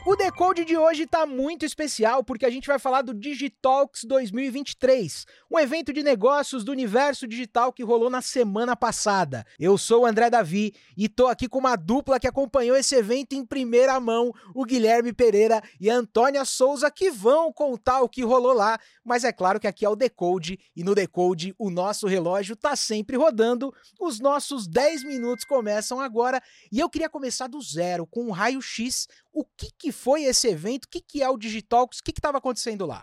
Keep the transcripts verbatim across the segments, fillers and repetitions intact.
O Decode de hoje tá muito especial porque a gente vai falar do Digitalks dois mil e vinte e três, um evento de negócios do universo digital que rolou na semana passada. Eu sou o André Davi e tô aqui com uma dupla que acompanhou esse evento em primeira mão, o Guilherme Pereira e a Antônia Souza, que vão contar o que rolou lá, mas é claro que aqui é o Decode e no Decode o nosso relógio tá sempre rodando, os nossos dez minutos começam agora e eu queria começar do zero, com um raio-x. O que, que foi esse evento? O que, que é o Digitalks? O que estava acontecendo lá?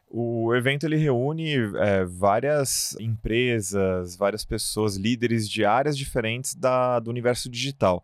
O evento ele reúne é, várias empresas, várias pessoas, líderes de áreas diferentes da, do universo digital.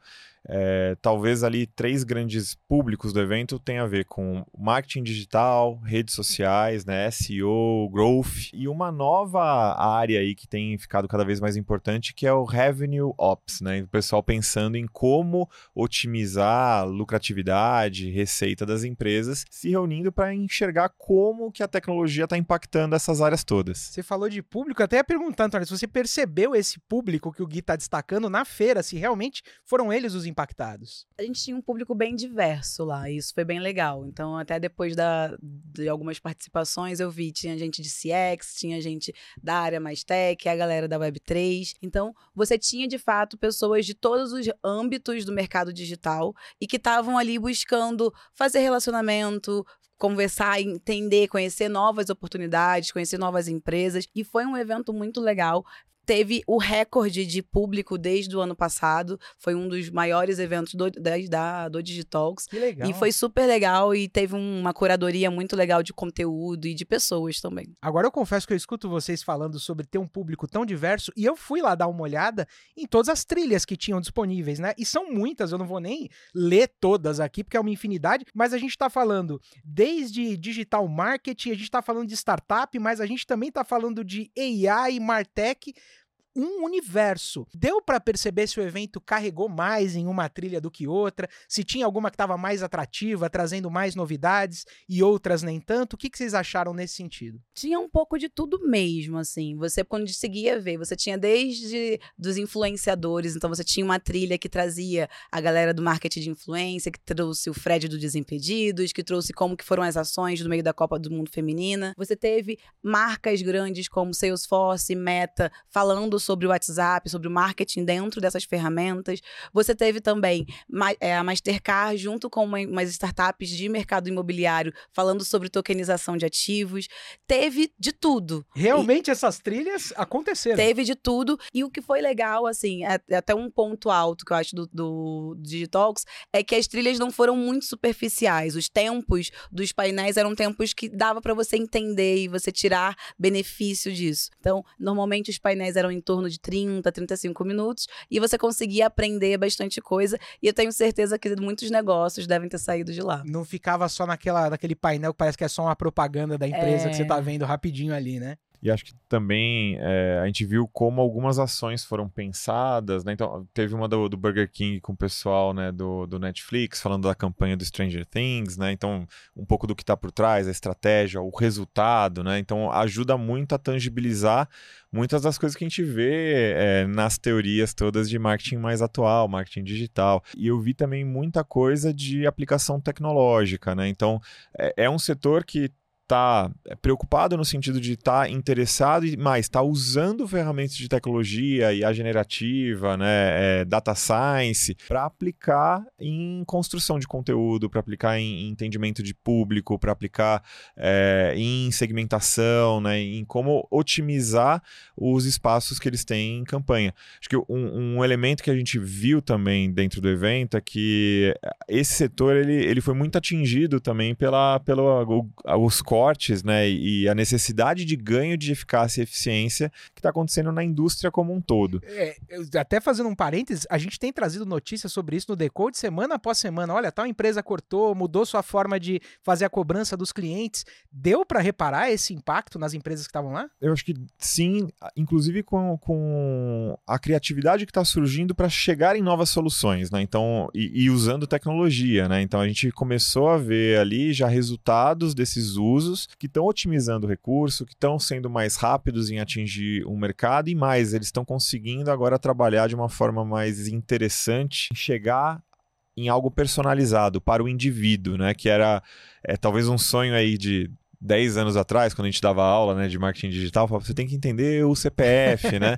É, talvez ali três grandes públicos do evento tenham a ver com marketing digital, redes sociais, né, S E O, growth e uma nova área aí que tem ficado cada vez mais importante, que é o Revenue Ops, né, o pessoal pensando em como otimizar a lucratividade, receita das empresas, se reunindo para enxergar como que a tecnologia está impactando essas áreas todas. Você falou de público, até ia perguntar, Antônio, se você percebeu esse público que o Gui está destacando na feira, se realmente foram eles os impactados. A gente tinha um público bem diverso lá, e isso foi bem legal. Então, até depois da, de algumas participações, eu vi, tinha gente de C X, tinha gente da área mais tech, a galera da web três. Então, você tinha, de fato, pessoas de todos os âmbitos do mercado digital e que estavam ali buscando fazer relacionamento, conversar, entender, conhecer novas oportunidades, conhecer novas empresas. E foi um evento muito legal. Teve o recorde de público desde o ano passado. Foi um dos maiores eventos do, da, do Digitalks. Que legal. E foi super legal e teve uma curadoria muito legal de conteúdo e de pessoas também. Agora eu confesso que eu escuto vocês falando sobre ter um público tão diverso e eu fui lá dar uma olhada em todas as trilhas que tinham disponíveis, né? E são muitas, eu não vou nem ler todas aqui porque é uma infinidade, mas a gente tá falando desde digital marketing, a gente tá falando de startup, mas a gente também tá falando de A I, Martech, um universo. Deu para perceber se o evento carregou mais em uma trilha do que outra, se tinha alguma que estava mais atrativa, trazendo mais novidades e outras nem tanto? O que, que vocês acharam nesse sentido? Tinha um pouco de tudo mesmo, assim. Você, quando seguia ver, você tinha desde dos influenciadores, então você tinha uma trilha que trazia a galera do marketing de influência, que trouxe o Fred do Desimpedidos, que trouxe como que foram as ações no meio da Copa do Mundo Feminina. Você teve marcas grandes como Salesforce, Meta, falando sobre o WhatsApp, sobre o marketing dentro dessas ferramentas. Você teve também a Mastercard junto com uma, umas startups de mercado imobiliário falando sobre tokenização de ativos. Teve de tudo. Realmente e essas trilhas aconteceram. Teve de tudo. E o que foi legal, assim, é, é até um ponto alto que eu acho do, do Digitalks, é que as trilhas não foram muito superficiais. Os tempos dos painéis eram tempos que dava para você entender e você tirar benefício disso. Então, normalmente os painéis eram em torno de trinta, trinta e cinco minutos, e você conseguia aprender bastante coisa, e eu tenho certeza que muitos negócios devem ter saído de lá. Não ficava só naquela, naquele painel que parece que é só uma propaganda da empresa é... que você tá vendo rapidinho ali, né? E acho que também é, a gente viu como algumas ações foram pensadas, né? Então, teve uma do, do Burger King com o pessoal, né, do, do Netflix, falando da campanha do Stranger Things, né? Então, um pouco do que está por trás, a estratégia, o resultado, né? Então, ajuda muito a tangibilizar muitas das coisas que a gente vê é, nas teorias todas de marketing mais atual, marketing digital. E eu vi também muita coisa de aplicação tecnológica, né? Então, é, é um setor que está preocupado no sentido de estar tá interessado e mais, está usando ferramentas de tecnologia, I A generativa, né, é, data science, para aplicar em construção de conteúdo, para aplicar em, em entendimento de público, para aplicar é, em segmentação, né, em como otimizar os espaços que eles têm em campanha. Acho que um, um elemento que a gente viu também dentro do evento é que esse setor ele, ele foi muito atingido também pela, pela, os cortes, né, e a necessidade de ganho de eficácia e eficiência que está acontecendo na indústria como um todo. É, até fazendo um parênteses, a gente tem trazido notícias sobre isso no Decode semana após semana. Olha, tal empresa cortou, mudou sua forma de fazer a cobrança dos clientes. Deu para reparar esse impacto nas empresas que estavam lá? Eu acho que sim, inclusive com, com a criatividade que está surgindo para chegar em novas soluções, né? Então, e, e usando tecnologia, né? Então a gente começou a ver ali já resultados desses usos que estão otimizando o recurso, que estão sendo mais rápidos em atingir um mercado e mais, eles estão conseguindo agora trabalhar de uma forma mais interessante, chegar em algo personalizado para o indivíduo, né? Que era é, talvez um sonho aí de dez anos atrás, quando a gente dava aula, né, de marketing digital, falava, você tem que entender o C P F, né?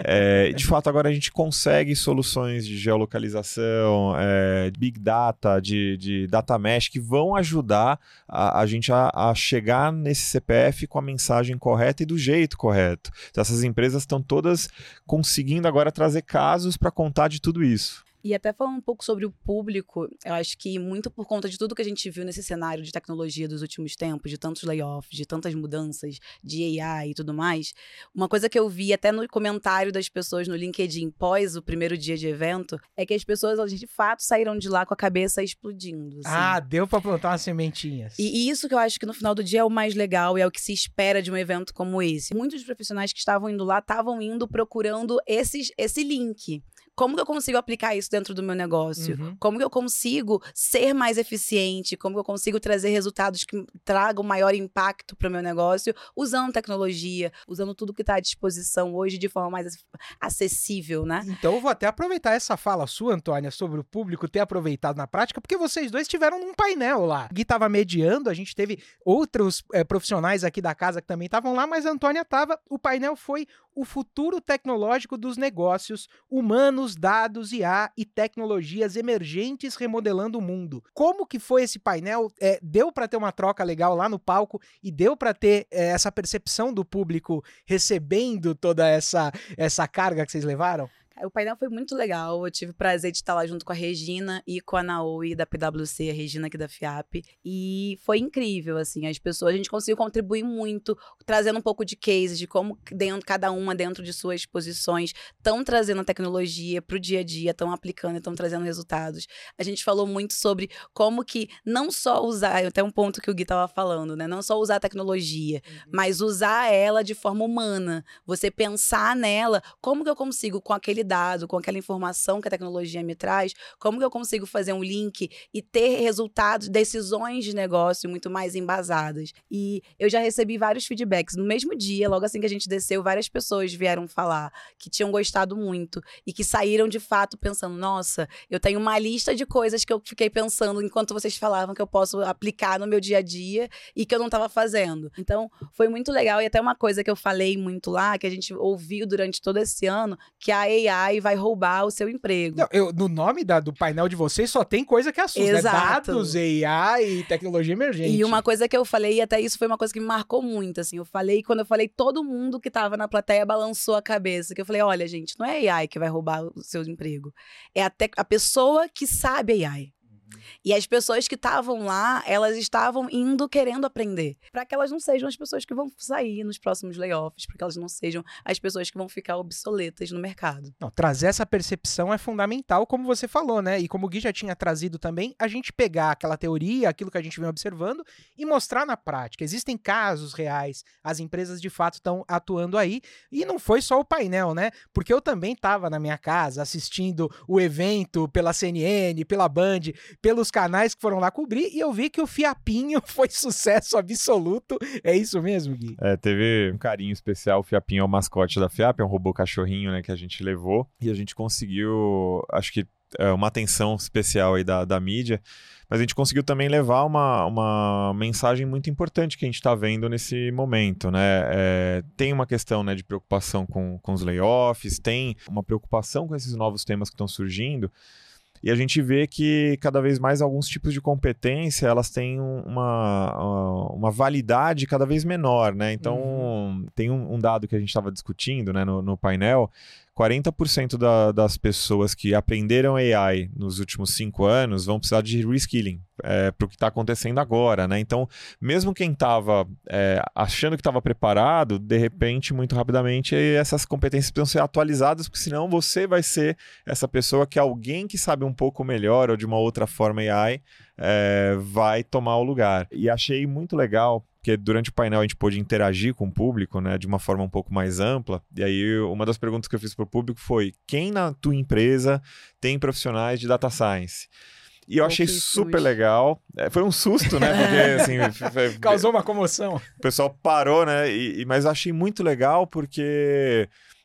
É, de fato, agora a gente consegue soluções de geolocalização, é, Big Data, de, de Data Mesh, que vão ajudar a, a gente a, a chegar nesse C P F com a mensagem correta e do jeito correto. Então, essas empresas estão todas conseguindo agora trazer casos para contar de tudo isso. E até falando um pouco sobre o público, eu acho que muito por conta de tudo que a gente viu nesse cenário de tecnologia dos últimos tempos, de tantos layoffs, de tantas mudanças, de A I e tudo mais, uma coisa que eu vi até no comentário das pessoas no LinkedIn pós o primeiro dia de evento, é que as pessoas, elas de fato saíram de lá com a cabeça explodindo. Assim. Ah, deu pra plantar umas sementinhas. E, e isso que eu acho que no final do dia é o mais legal e é o que se espera de um evento como esse. Muitos profissionais que estavam indo lá estavam indo procurando esses, esse link. Como que eu consigo aplicar isso dentro do meu negócio? Uhum. Como que eu consigo ser mais eficiente? Como que eu consigo trazer resultados que tragam maior impacto para o meu negócio usando tecnologia, usando tudo que está à disposição hoje de forma mais acessível, né? Então eu vou até aproveitar essa fala sua, Antônia, sobre o público ter aproveitado na prática, porque vocês dois estiveram num painel lá. O Gui estava mediando, a gente teve outros é, profissionais aqui da casa que também estavam lá, mas a Antônia estava. O painel foi o futuro tecnológico dos negócios humanos, dados, I A e tecnologias emergentes remodelando o mundo. Como que foi esse painel? É, deu para ter uma troca legal lá no palco e deu para ter é, essa percepção do público recebendo toda essa, essa carga que vocês levaram? O painel foi muito legal, eu tive o prazer de estar lá junto com a Regina e com a Naoi da P W C, a Regina aqui da FIAP, e foi incrível, assim, as pessoas, a gente conseguiu contribuir muito, trazendo um pouco de cases, de como dentro, cada uma dentro de suas posições estão trazendo a tecnologia para o dia a dia, estão aplicando, estão trazendo resultados. A gente falou muito sobre como que não só usar, até um ponto que o Gui estava falando, né, não só usar a tecnologia, uhum. mas usar ela de forma humana, você pensar nela, como que eu consigo com aquele dado, com aquela informação que a tecnologia me traz, como que eu consigo fazer um link e ter resultados, decisões de negócio muito mais embasadas. E eu já recebi vários feedbacks. No mesmo dia, logo assim que a gente desceu, várias pessoas vieram falar que tinham gostado muito e que saíram de fato pensando, nossa, eu tenho uma lista de coisas que eu fiquei pensando enquanto vocês falavam que eu posso aplicar no meu dia a dia e que eu não estava fazendo. Então, foi muito legal. E até uma coisa que eu falei muito lá, que a gente ouviu durante todo esse ano, que a A I vai roubar o seu emprego. Não, eu, no nome da, do painel de vocês só tem coisa que assusta. Exato. Né? Dados, A I e tecnologia emergente. E uma coisa que eu falei, e até isso foi uma coisa que me marcou muito, assim, eu falei, quando eu falei, todo mundo que tava na plateia balançou a cabeça, que eu falei, olha, gente, não é A I que vai roubar o seu emprego, é a, te- a pessoa que sabe A I. E as pessoas que estavam lá, elas estavam indo querendo aprender. Para que elas não sejam as pessoas que vão sair nos próximos layoffs, para que elas não sejam as pessoas que vão ficar obsoletas no mercado. Não, trazer essa percepção é fundamental, como você falou, né? E como o Gui já tinha trazido também, a gente pegar aquela teoria, aquilo que a gente vem observando e mostrar na prática. Existem casos reais, as empresas de fato estão atuando aí. E não foi só o painel, né? Porque eu também estava na minha casa assistindo o evento pela C N N, pela Band, pelos canais que foram lá cobrir, e eu vi que o Fiapinho foi sucesso absoluto. É isso mesmo, Gui? É, teve um carinho especial. O Fiapinho é o mascote da FIAP, é um robô cachorrinho, né, que a gente levou, e a gente conseguiu, acho que é, uma atenção especial aí da, da mídia, mas a gente conseguiu também levar uma, uma mensagem muito importante que a gente está vendo nesse momento, né? É, tem uma questão, né, de preocupação com, com os layoffs, tem uma preocupação com esses novos temas que estão surgindo. E a gente vê que cada vez mais alguns tipos de competência, elas têm uma, uma validade cada vez menor, né? Então, uhum. tem um, um dado que a gente estava discutindo, né, no, no painel, quarenta por cento da, das pessoas que aprenderam A I nos últimos cinco anos vão precisar de reskilling é, para o que está acontecendo agora, né? Então, mesmo quem estava é, achando que estava preparado, de repente, muito rapidamente, essas competências precisam ser atualizadas, porque senão você vai ser essa pessoa que alguém que sabe um pouco melhor ou de uma outra forma A I é, vai tomar o lugar. E achei muito legal, porque durante o painel a gente pôde interagir com o público, né, de uma forma um pouco mais ampla. E aí uma das perguntas que eu fiz para o público foi: quem na tua empresa tem profissionais de data science? E eu achei super legal. É, foi um susto, né? Porque, assim, foi, causou uma comoção. O pessoal parou, né? E, e, mas eu achei muito legal porque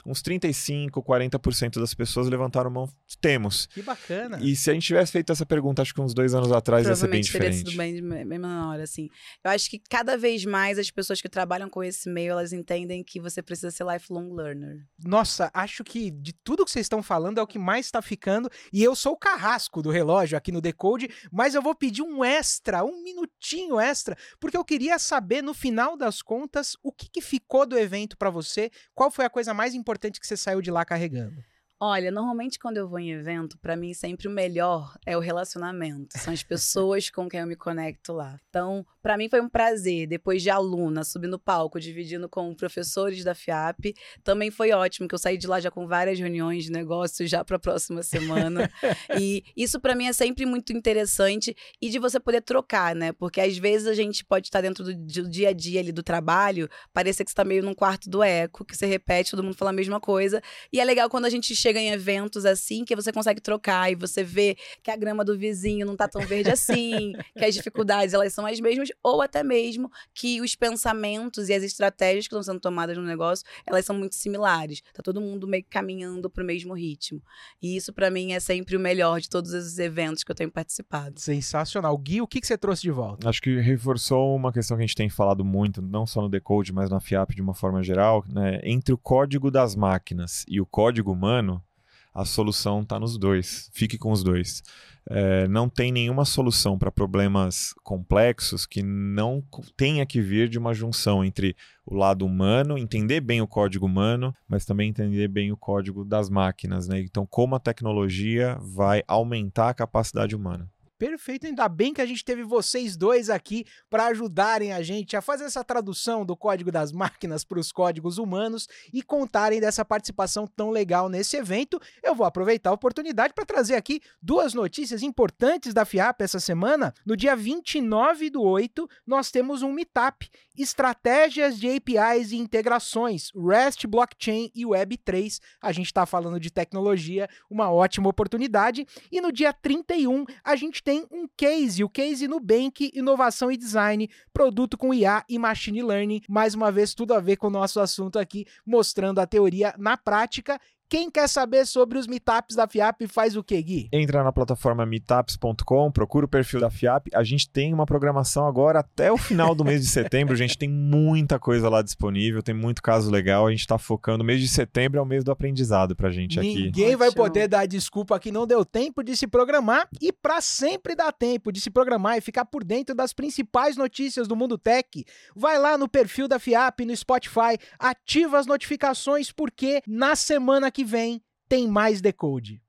uns trinta e cinco, quarenta por cento das pessoas levantaram mão, temos. Que bacana. E se a gente tivesse feito essa pergunta, acho que uns dois anos atrás ia ser bem diferente. Provavelmente teria sido bem, bem menor, assim. Eu acho que cada vez mais as pessoas que trabalham com esse meio, elas entendem que você precisa ser lifelong learner. Nossa, acho que de tudo que vocês estão falando é o que mais está ficando. E eu sou o carrasco do relógio aqui no Decode, mas eu vou pedir um extra, um minutinho extra, porque eu queria saber, no final das contas, o que, que ficou do evento para você, qual foi a coisa mais importante que você saiu de lá carregando? Olha, normalmente quando eu vou em evento, pra mim sempre o melhor é o relacionamento. São as pessoas com quem eu me conecto lá. Então, pra mim foi um prazer, depois de aluna, subir no palco, dividindo com professores da FIAP. Também foi ótimo, que eu saí de lá já com várias reuniões de negócios já pra próxima semana. E isso pra mim é sempre muito interessante e de você poder trocar, né? Porque às vezes a gente pode estar dentro do, do dia a dia ali do trabalho, parecer que você tá meio num quarto do eco, que você repete, todo mundo fala a mesma coisa. E é legal quando a gente chega em eventos assim, que você consegue trocar e você vê que a grama do vizinho não tá tão verde assim, que as dificuldades elas são as mesmas, ou até mesmo que os pensamentos e as estratégias que estão sendo tomadas no negócio, elas são muito similares. Tá todo mundo meio que caminhando pro mesmo ritmo. E isso pra mim é sempre o melhor de todos esses eventos que eu tenho participado. Sensacional. Gui, o que, que você trouxe de volta? Acho que reforçou uma questão que a gente tem falado muito, não só no Decode, mas na FIAP de uma forma geral, né? Entre o código das máquinas e o código humano, a solução está nos dois. Fique com os dois. É, não tem nenhuma solução para problemas complexos que não tenha que vir de uma junção entre o lado humano, entender bem o código humano, mas também entender bem o código das máquinas, né? Então, como a tecnologia vai aumentar a capacidade humana. Perfeito, ainda bem que a gente teve vocês dois aqui para ajudarem a gente a fazer essa tradução do código das máquinas para os códigos humanos e contarem dessa participação tão legal nesse evento. Eu vou aproveitar a oportunidade para trazer aqui duas notícias importantes da FIAP essa semana. No dia vinte e nove do oito, nós temos um meetup, Estratégias de A P Is e Integrações, REST, Blockchain e Web três. A gente está falando de tecnologia, uma ótima oportunidade. E no dia trinta e um, a gente tem um case, o case Nubank, inovação e design, produto com I A e machine learning. Mais uma vez, tudo a ver com o nosso assunto aqui, mostrando a teoria na prática. Quem quer saber sobre os meetups da FIAP faz o quê, Gui? Entra na plataforma meetups ponto com, procura o perfil da FIAP. A gente tem uma programação agora até o final do mês de setembro. A gente tem muita coisa lá disponível, tem muito caso legal. A gente está focando. O mês de setembro é o mês do aprendizado pra gente aqui. Ninguém vai poder dar desculpa que não deu tempo de se programar e para sempre dar tempo de se programar e ficar por dentro das principais notícias do mundo tech. Vai lá no perfil da FIAP, no Spotify, ativa as notificações porque na semana que vem tem mais Decode.